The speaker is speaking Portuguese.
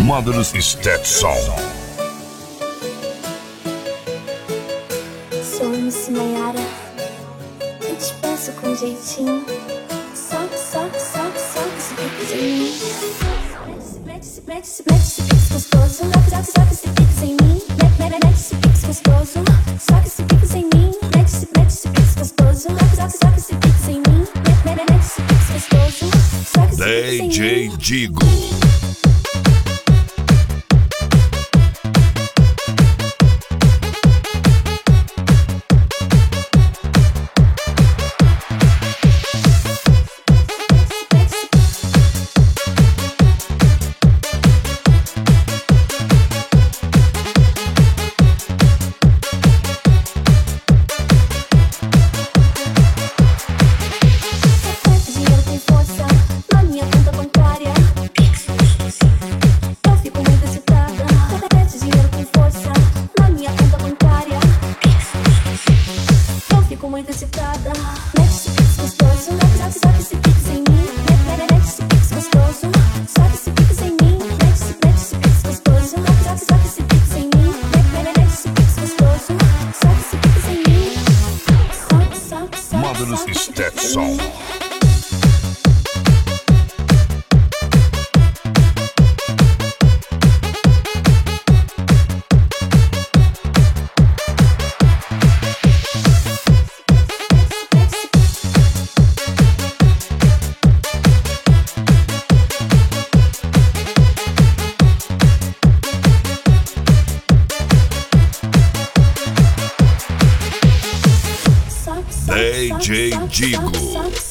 Módulos Stetson. Sou MC Nayara, eu te peço com jeitinho. Sobe esse pique em mim. Mete esse pique gostoso. Sobe esse pique em mim. Mete esse pique gostoso. Sobe esse pique em mim. Mete esse pique gostoso. Sobe esse pique em mim. Mete esse pique gostoso. Sobe esse pique em mim. DJ Digo. Muito excitada, mete esse pique gostoso. Sobe esse pique em mim. Mete esse pique gostoso. Sobe esse pique em mim. Mete esse pique gostoso. Sobe esse pique em mim. Mete esse pique gostoso. Sobe esse pique em mim. Sobe. Módulos Stetson. DJ Digo.